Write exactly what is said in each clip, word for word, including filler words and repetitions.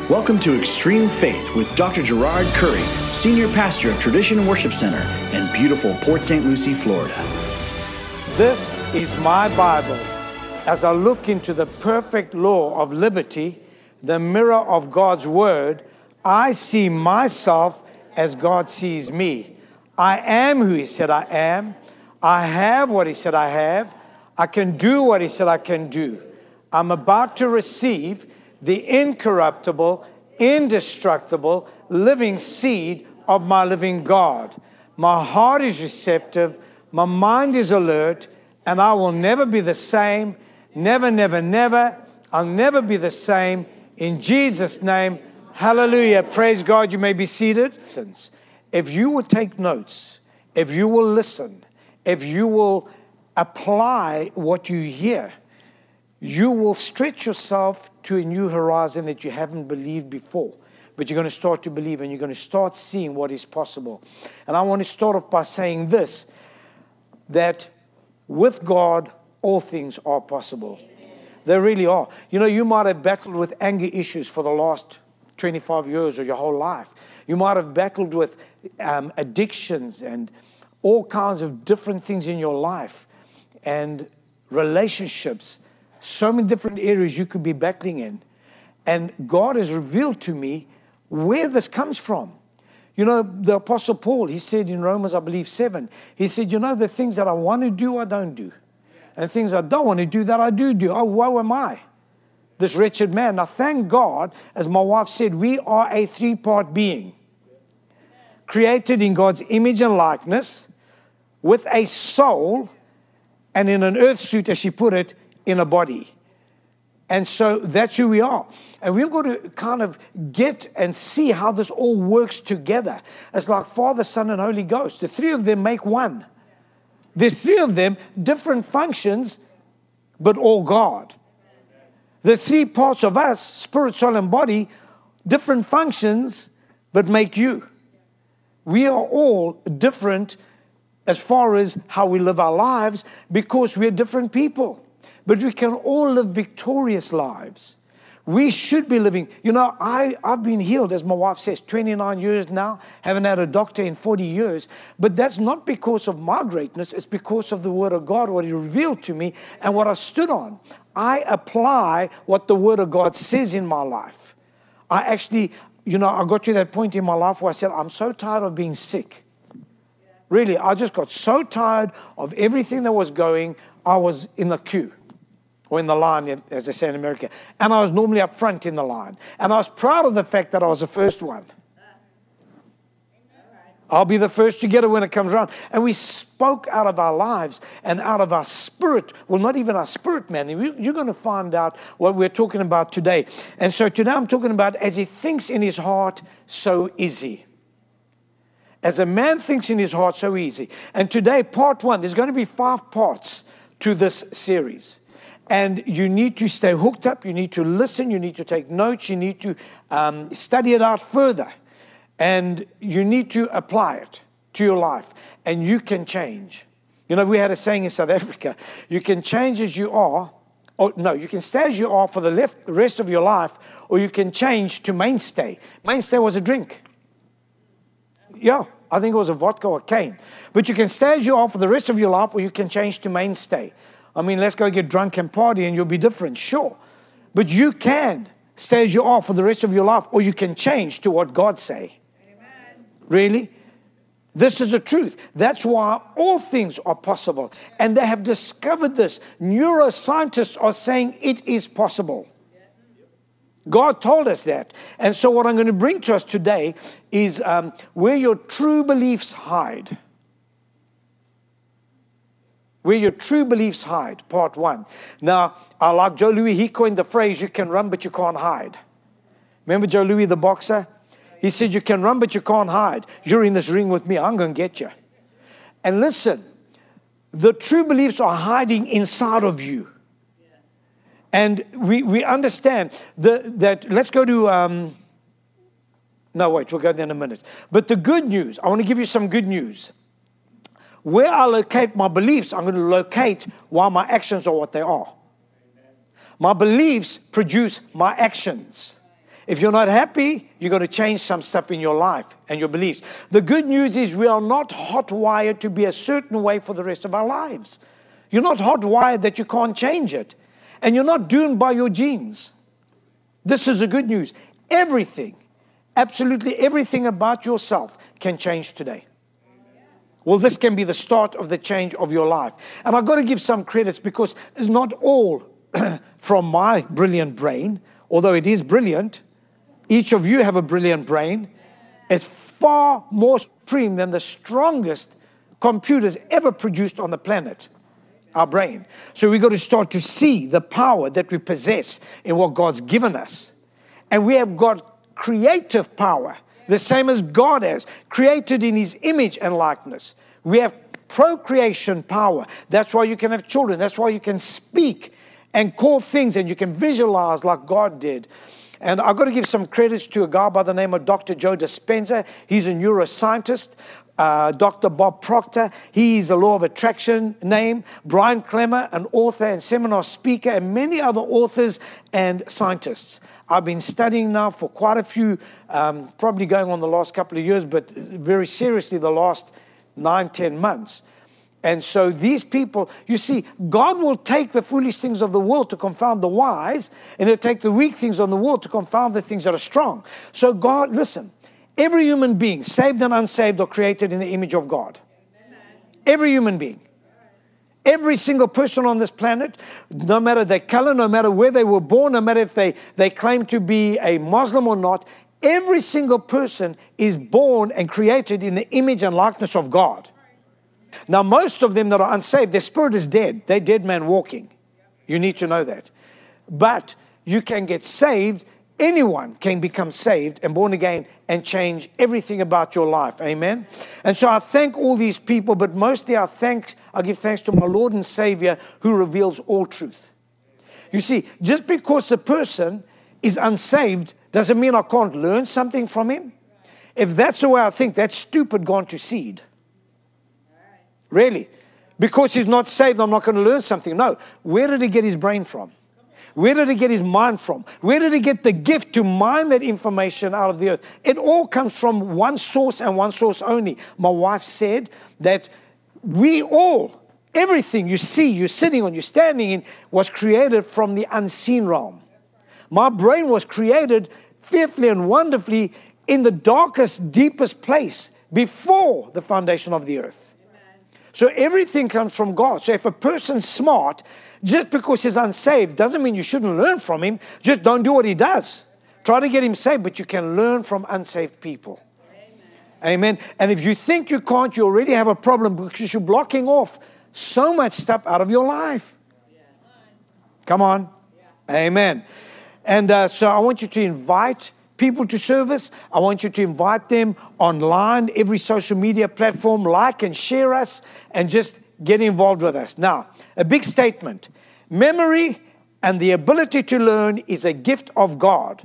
Welcome to Extreme Faith with Doctor Gerard Curry, Senior Pastor of Tradition Worship Center in beautiful Port Saint Lucie, Florida. This is my Bible. As I look into the perfect law of liberty, the mirror of God's Word, I see myself as God sees me. I am who He said I am. I have what He said I have. I can do what He said I can do. I'm about to receive the incorruptible, indestructible, living seed of my living God. My heart is receptive, my mind is alert, and I will never be the same. Never, never, never. I'll never be the same. In Jesus' name, hallelujah. Praise God. You may be seated. If you will take notes, if you will listen, if you will apply what you hear, you will stretch yourself to a new horizon that you haven't believed before. But you're going to start to believe, and you're going to start seeing what is possible. And I want to start off by saying this, that with God, all things are possible. They really are. You know, you might have battled with anger issues for the last twenty-five years or your whole life. You might have battled with um, addictions and all kinds of different things in your life and relationships. So many different areas you could be battling in. And God has revealed to me where this comes from. You know, the Apostle Paul, he said in Romans, I believe, seven, he said, you know, the things that I want to do, I don't do. And things I don't want to do, that I do do. Oh, woe am I, this wretched man. Now, thank God, as my wife said, we are a three-part being, created in God's image and likeness, with a soul, and in an earth suit, as she put it, in a body. And so that's who we are. And we've got to kind of get and see how this all works together. It's like Father, Son, and Holy Ghost. The three of them make one. There's three of them, different functions, but all God. The three parts of us, spirit, soul, and body, different functions, but make you. We are all different as far as how we live our lives because we're different people. But we can all live victorious lives. We should be living. You know, I, I've been healed, as my wife says, twenty-nine years now. Haven't had a doctor in forty years. But that's not because of my greatness. It's because of the Word of God, what He revealed to me and what I've stood on. I apply what the Word of God says in my life. I actually, you know, I got to that point in my life where I said, I'm so tired of being sick. Really, I just got so tired of everything that was going. I was in the queue. Or in the line, as they say in America. And I was normally up front in the line. And I was proud of the fact that I was the first one. I'll be the first to get it when it comes around. And we spoke out of our lives and out of our spirit. Well, not even our spirit, man. You're going to find out what we're talking about today. And so today I'm talking about as he thinks in his heart, so is he. As a man thinks in his heart, so easy. And today, part one, there's going to be five parts to this series. And you need to stay hooked up. You need to listen. You need to take notes. You need to um, study it out further. And you need to apply it to your life. And you can change. You know, we had a saying in South Africa, you can change as you are. Or no, you can stay as you are for the left, rest of your life. Or you can change to mainstay. Mainstay was a drink. Yeah, I think it was a vodka or cane. But you can stay as you are for the rest of your life. Or you can change to mainstay. I mean, let's go get drunk and party and you'll be different, sure. But you can stay as you are for the rest of your life, or you can change to what God say. Amen. Really? This is the truth. That's why all things are possible. And they have discovered this. Neuroscientists are saying it is possible. God told us that. And so what I'm going to bring to us today is um, where your true beliefs hide. Where your true beliefs hide, part one. Now, I like Joe Louis. He coined the phrase, you can run, but you can't hide. Remember Joe Louis, the boxer? He said, you can run, but you can't hide. You're in this ring with me. I'm going to get you. And listen, the true beliefs are hiding inside of you. And we, we understand the, that, let's go to, um, no, wait, we'll go there in a minute. But the good news, I want to give you some good news. Where I locate my beliefs, I'm going to locate why my actions are what they are. My beliefs produce my actions. If you're not happy, you've got to change some stuff in your life and your beliefs. The good news is we are not hot-wired to be a certain way for the rest of our lives. You're not hot-wired that you can't change it. And you're not doomed by your genes. This is the good news. Everything, absolutely everything about yourself can change today. Well, this can be the start of the change of your life. And I've got to give some credits because it's not all from my brilliant brain, although it is brilliant. Each of you have a brilliant brain. It's far more supreme than the strongest computers ever produced on the planet, our brain. So we've got to start to see the power that we possess in what God's given us. And we have got creative power, the same as God has, created in His image and likeness. We have procreation power. That's why you can have children. That's why you can speak and call things and you can visualize like God did. And I've got to give some credits to a guy by the name of Doctor Joe Dispenza. He's a neuroscientist. Uh, Doctor Bob Proctor, he's a law of attraction name. Brian Clemmer, an author and seminar speaker, and many other authors and scientists. I've been studying now for quite a few, um, probably going on the last couple of years, but very seriously the last nine, ten months. And so these people, you see, God will take the foolish things of the world to confound the wise, and He'll take the weak things of the world to confound the things that are strong. So God, listen, every human being, saved and unsaved, are created in the image of God. Amen. Every human being. Every single person on this planet, no matter their color, no matter where they were born, no matter if they, they claim to be a Muslim or not, every single person is born and created in the image and likeness of God. Now, most of them that are unsaved, their spirit is dead. They're dead man walking. You need to know that. But you can get saved. Anyone can become saved and born again and change everything about your life. Amen. And so I thank all these people, but mostly I thank, I give thanks to my Lord and Savior who reveals all truth. You see, just because a person is unsaved doesn't mean I can't learn something from him. If that's the way I think, that's stupid gone to seed. Really. Because he's not saved, I'm not going to learn something. No. Where did he get his brain from? Where did he get his mind from? Where did he get the gift to mine that information out of the earth? It all comes from one source and one source only. My wife said that we all, everything you see, you're sitting on, you're standing in, was created from the unseen realm. My brain was created fearfully and wonderfully in the darkest, deepest place before the foundation of the earth. So everything comes from God. So if a person's smart, just because he's unsaved doesn't mean you shouldn't learn from him. Just don't do what he does. Try to get him saved, but you can learn from unsaved people. Amen. Amen. And if you think you can't, you already have a problem because you're blocking off so much stuff out of your life. Come on. Amen. And uh, so I want you to invite people to service. I want you to invite them online, every social media platform, like and share us, and just get involved with us. Now, a big statement. Memory and the ability to learn is a gift of God.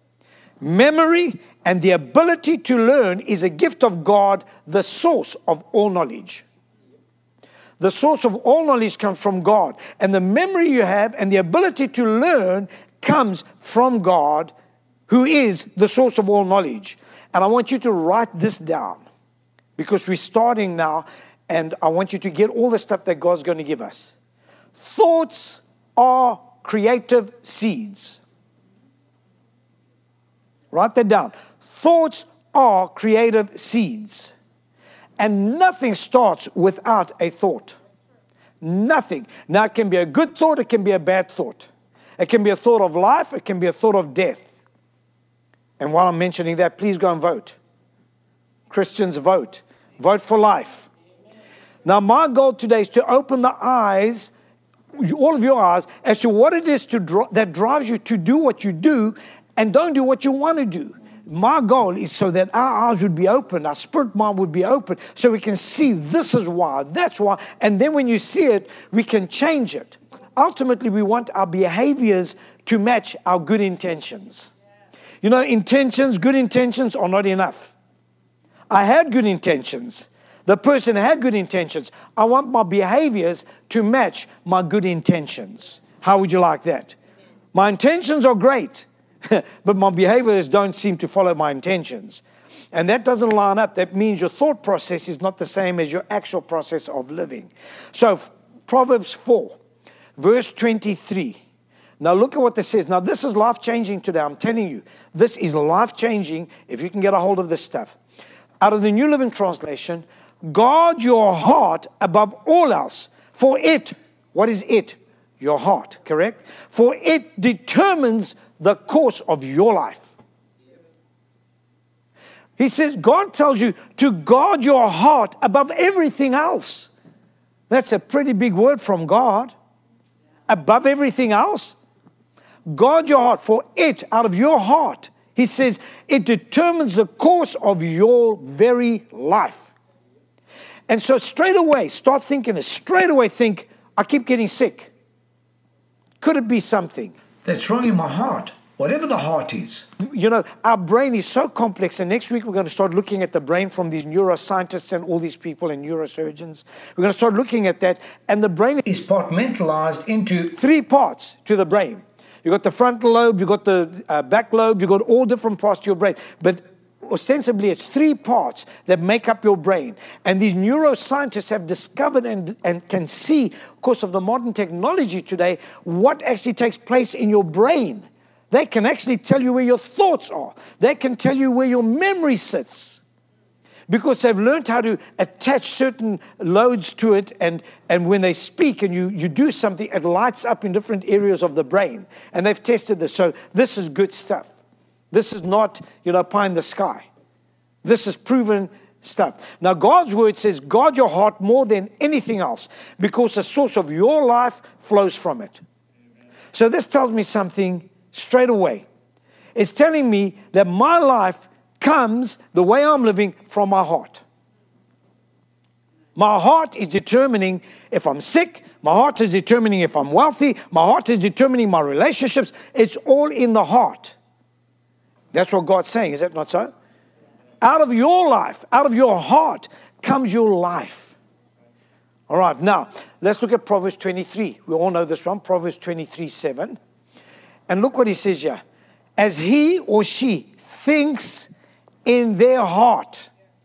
Memory and the ability to learn is a gift of God, the source of all knowledge. The source of all knowledge comes from God. And the memory you have and the ability to learn comes from God, who is the source of all knowledge. And I want you to write this down because we're starting now, and I want you to get all the stuff that God's going to give us. Thoughts are creative seeds. Write that down. Thoughts are creative seeds. And nothing starts without a thought. Nothing. Now, it can be a good thought, it can be a bad thought. It can be a thought of life, it can be a thought of death. And while I'm mentioning that, please go and vote. Christians, vote. Vote for life. Now, my goal today is to open the eyes, all of your eyes, as to what it is to dr- that drives you to do what you do and don't do what you want to do. My goal is so that our eyes would be open, our spirit mind would be open, so we can see this is why, that's why. And then when you see it, we can change it. Ultimately, we want our behaviors to match our good intentions. You know, intentions, good intentions are not enough. I had good intentions. The person had good intentions. I want my behaviors to match my good intentions. How would you like that? My intentions are great, but my behaviors don't seem to follow my intentions. And that doesn't line up. That means your thought process is not the same as your actual process of living. So Proverbs four, verse twenty-three. Now look at what this says. Now this is life-changing today. I'm telling you, this is life-changing if you can get a hold of this stuff. Out of the New Living Translation, guard your heart above all else. For it, what is it? Your heart, correct? For it determines the course of your life. He says, God tells you to guard your heart above everything else. That's a pretty big word from God. Above everything else. Guard your heart, for it, out of your heart, he says, it determines the course of your very life. And so straight away, start thinking this. Straight away think, I keep getting sick. Could it be something that's wrong in my heart? Whatever the heart is. You know, our brain is so complex, and next week we're going to start looking at the brain from these neuroscientists and all these people and neurosurgeons. We're going to start looking at that, and the brain is compartmentalized into three parts to the brain. You've got the frontal lobe, you've got the uh, back lobe, you've got all different parts to your brain. But ostensibly, it's three parts that make up your brain. And these neuroscientists have discovered and, and can see, of course, of the modern technology today, what actually takes place in your brain. They can actually tell you where your thoughts are. They can tell you where your memory sits. Because they've learned how to attach certain loads to it, and, and when they speak and you, you do something, it lights up in different areas of the brain. And they've tested this. So this is good stuff. This is not, you know, pie in the sky. This is proven stuff. Now, God's word says, guard your heart more than anything else, because the source of your life flows from it. So this tells me something straight away. It's telling me that my life comes, the way I'm living, from my heart. My heart is determining if I'm sick. My heart is determining if I'm wealthy. My heart is determining my relationships. It's all in the heart. That's what God's saying, is that not so? Out of your life, out of your heart, comes your life. All right, now, let's look at Proverbs twenty-three. We all know this one, Proverbs twenty-three, seven. And look what he says here. As he or she thinks in their heart,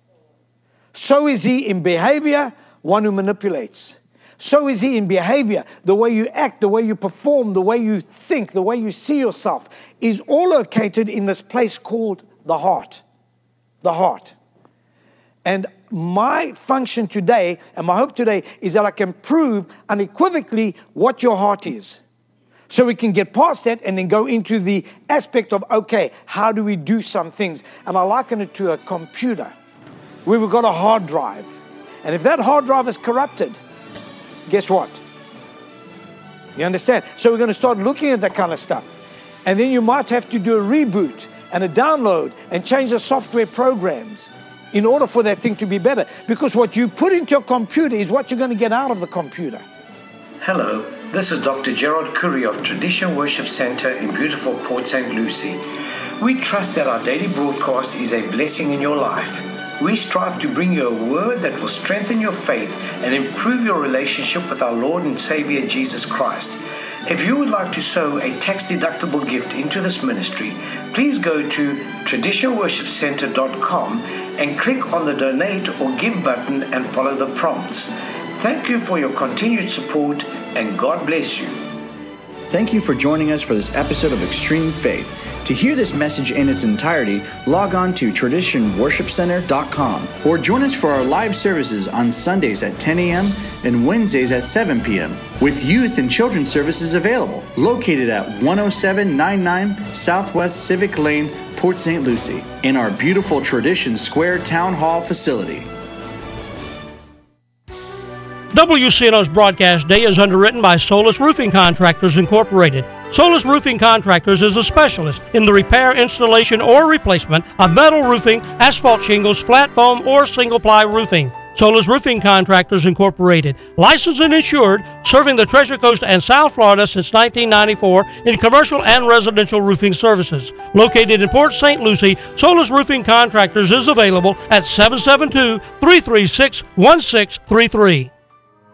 so is he in behavior, one who manipulates. So is he in behavior. The way you act, the way you perform, the way you think, the way you see yourself is all located in this place called the heart. The heart. And my function today, and my hope today, is that I can prove unequivocally what your heart is. So we can get past that and then go into the aspect of, okay, how do we do some things? And I liken it to a computer where we've got a hard drive. And if that hard drive is corrupted, guess what? You understand? So we're going to start looking at that kind of stuff. And then you might have to do a reboot and a download and change the software programs in order for that thing to be better. Because what you put into your computer is what you're going to get out of the computer. Hello, this is Doctor Gerard Curry of Tradition Worship Center in beautiful Port Saint Lucie. We trust that our daily broadcast is a blessing in your life. We strive to bring you a word that will strengthen your faith and improve your relationship with our Lord and Savior Jesus Christ. If you would like to sow a tax-deductible gift into this ministry, please go to tradition worship center dot com and click on the donate or give button and follow the prompts. Thank you for your continued support, and God bless you. Thank you for joining us for this episode of Extreme Faith. To hear this message in its entirety, log on to tradition worship center dot com or join us for our live services on Sundays at ten a.m. and Wednesdays at seven p.m. with youth and children's services available, located at one oh seven ninety-nine Southwest Civic Lane, Port Saint Lucie, in our beautiful Tradition Square Town Hall facility. W C N O's broadcast day is underwritten by Solus Roofing Contractors, Incorporated. Solus Roofing Contractors is a specialist in the repair, installation, or replacement of metal roofing, asphalt shingles, flat foam, or single-ply roofing. Solus Roofing Contractors, Incorporated, licensed and insured, serving the Treasure Coast and South Florida since nineteen ninety-four in commercial and residential roofing services. Located in Port Saint Lucie, Solus Roofing Contractors is available at seven seven two, three three six, one six three three.